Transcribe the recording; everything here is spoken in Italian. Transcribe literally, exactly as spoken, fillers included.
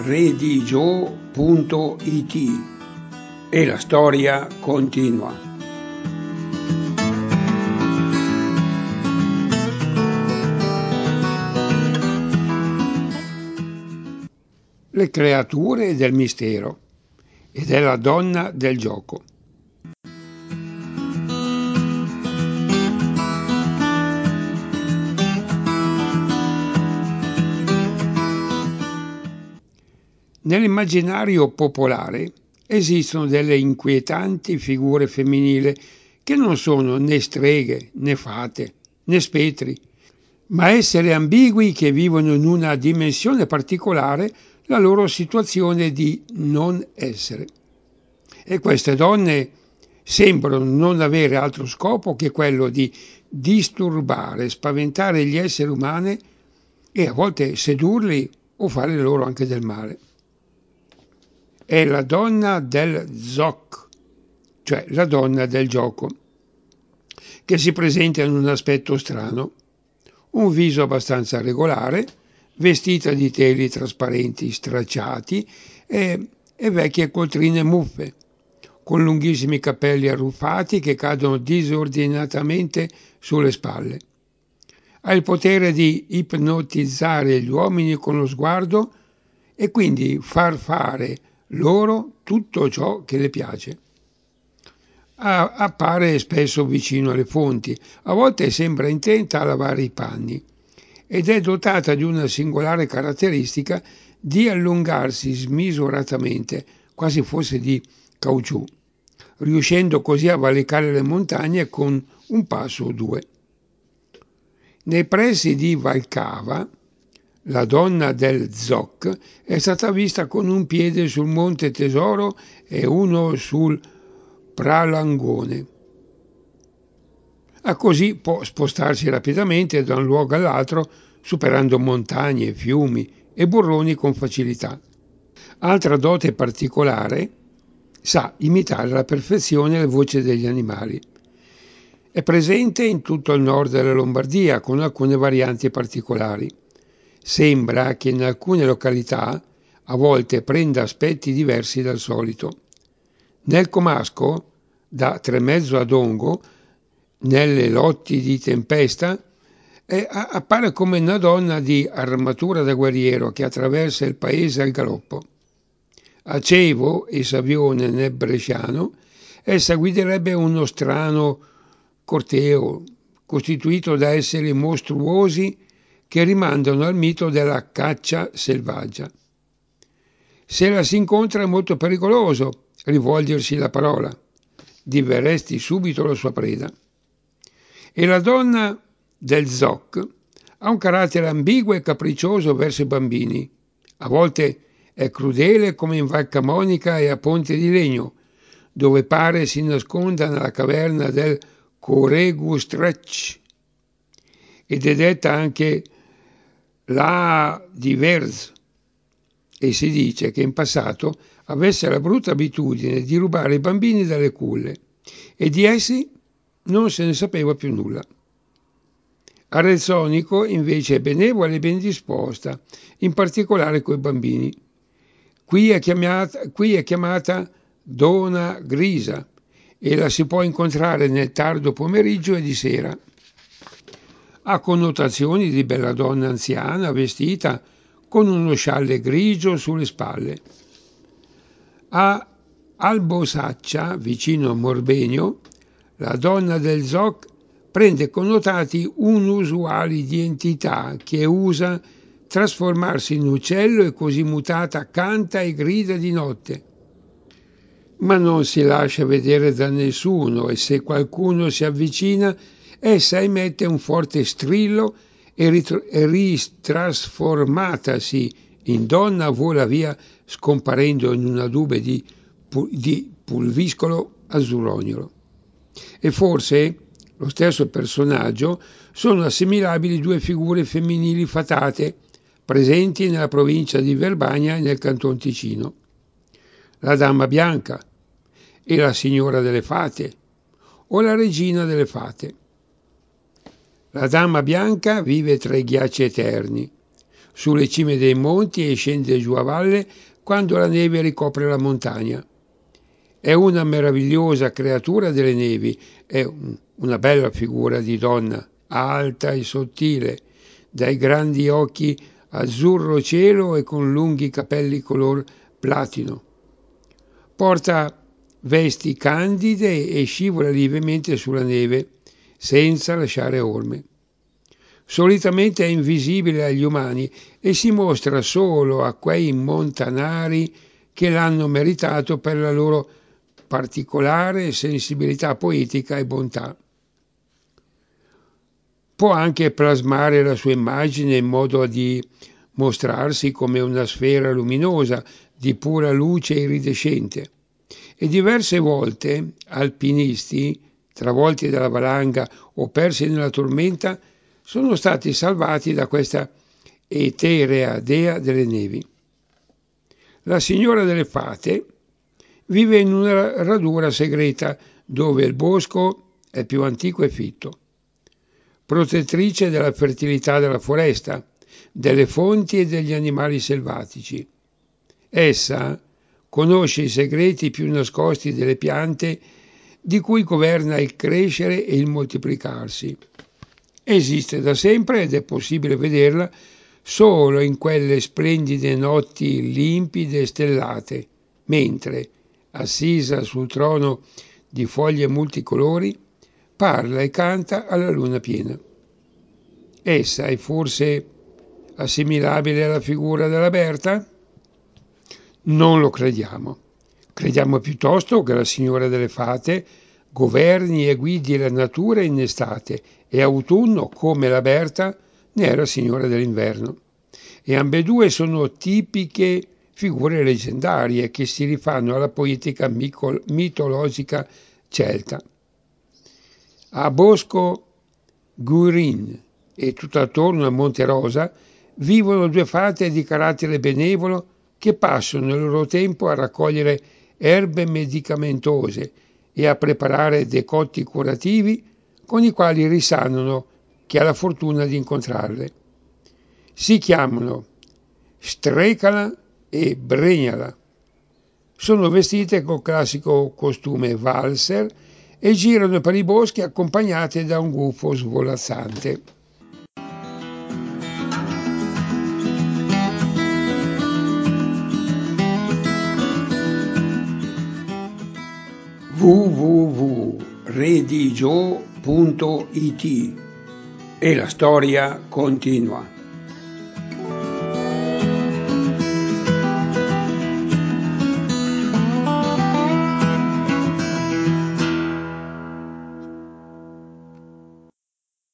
redigio punto it e la storia continua. Le creature del mistero ed è la donna del gioco. Nell'immaginario popolare esistono delle inquietanti figure femminili che non sono né streghe, né fate, né spettri, ma esseri ambigui che vivono in una dimensione particolare la loro situazione di non essere. E queste donne sembrano non avere altro scopo che quello di disturbare, spaventare gli esseri umani e a volte sedurli o fare loro anche del male. È la donna del zoc, cioè la donna del gioco, che si presenta in un aspetto strano, un viso abbastanza regolare, vestita di teli trasparenti stracciati e, e vecchie coltrine muffe, con lunghissimi capelli arruffati che cadono disordinatamente sulle spalle. Ha il potere di ipnotizzare gli uomini con lo sguardo e quindi far fare loro tutto ciò che le piace. A, appare spesso vicino alle fonti, a volte sembra intenta a lavare i panni ed è dotata di una singolare caratteristica di allungarsi smisuratamente, quasi fosse di caucciù, riuscendo così a valicare le montagne con un passo o due. Nei pressi di Valcava, la donna del zoc è stata vista con un piede sul Monte Tesoro e uno sul Pralangone. A così può spostarsi rapidamente da un luogo all'altro, superando montagne, fiumi e burroni con facilità. Altra dote particolare, sa imitare alla perfezione le voci degli animali. È presente in tutto il nord della Lombardia con alcune varianti particolari. Sembra che in alcune località a volte prenda aspetti diversi dal solito. Nel comasco, da Tremezzo a Dongo, nelle lotti di tempesta, eh, appare come una donna di armatura da guerriero che attraversa il paese al galoppo. A Cevo e Savione nel Bresciano, essa guiderebbe uno strano corteo costituito da esseri mostruosi che rimandano al mito della caccia selvaggia. Se la si incontra è molto pericoloso rivolgersi la parola, diverresti subito la sua preda. E la donna del zoc ha un carattere ambiguo e capriccioso verso i bambini. A volte è crudele come in Val Camonica e a Ponte di Legno, dove pare si nasconda nella caverna del Coregu-Stretch, ed è detta anche la di Verz, e si dice che in passato avesse la brutta abitudine di rubare i bambini dalle culle e di essi non se ne sapeva più nulla. A Rezzonico invece è benevola e ben disposta, in particolare coi bambini. Qui è chiamata, qui è chiamata Dona Grisa e la si può incontrare nel tardo pomeriggio e di sera. Ha connotazioni di bella donna anziana vestita con uno scialle grigio sulle spalle. A Albosaccia, vicino a Morbegno, la donna del zoc prende connotati inusuali di entità che usa trasformarsi in uccello e così mutata canta e grida di notte. Ma non si lascia vedere da nessuno e se qualcuno si avvicina, essa emette un forte strillo e, ritro- e ritrasformatasi in donna vola via scomparendo in una nube di, pu- di pulviscolo azzurrognolo. E forse lo stesso personaggio sono assimilabili due figure femminili fatate presenti nella provincia di Verbania e nel Canton Ticino. La Dama Bianca e la Signora delle Fate o la Regina delle Fate. La Dama Bianca vive tra i ghiacci eterni. sulle cime dei monti e scende giù a valle quando la neve ricopre la montagna. È una meravigliosa creatura delle nevi, è una bella figura di donna, alta e sottile, dai grandi occhi azzurro cielo e con lunghi capelli color platino. Porta vesti candide e scivola lievemente sulla neve, senza lasciare orme. Solitamente è invisibile agli umani e si mostra solo a quei montanari che l'hanno meritato per la loro particolare sensibilità poetica e bontà. Può anche plasmare la sua immagine in modo di mostrarsi come una sfera luminosa di pura luce iridescente. E diverse volte alpinisti, travolti dalla valanga o persi nella tormenta, sono stati salvati da questa eterea dea delle nevi. La signora delle fate vive in una radura segreta dove il bosco è più antico e fitto, protettrice della fertilità della foresta, delle fonti e degli animali selvatici. Essa conosce i segreti più nascosti delle piante di cui governa il crescere e il moltiplicarsi. Esiste da sempre ed è possibile vederla solo in quelle splendide notti limpide e stellate, mentre, assisa sul trono di foglie multicolori, parla e canta alla luna piena. Essa è forse assimilabile alla figura della Berta? Non lo crediamo. Crediamo piuttosto che la signora delle fate governi e guidi la natura in estate e autunno come la Berta ne era signora dell'inverno. E ambedue sono tipiche figure leggendarie che si rifanno alla poetica mitologica celta. A Bosco Guirin e tutt'attorno a Monte Rosa vivono due fate di carattere benevolo che passano il loro tempo a raccogliere erbe medicamentose e a preparare decotti curativi con i quali risanano chi ha la fortuna di incontrarle. Si chiamano Strecala e Bregnala. Sono vestite col classico costume valser e girano per i boschi accompagnate da un gufo svolazzante. w w w punto redigio punto it e la storia continua.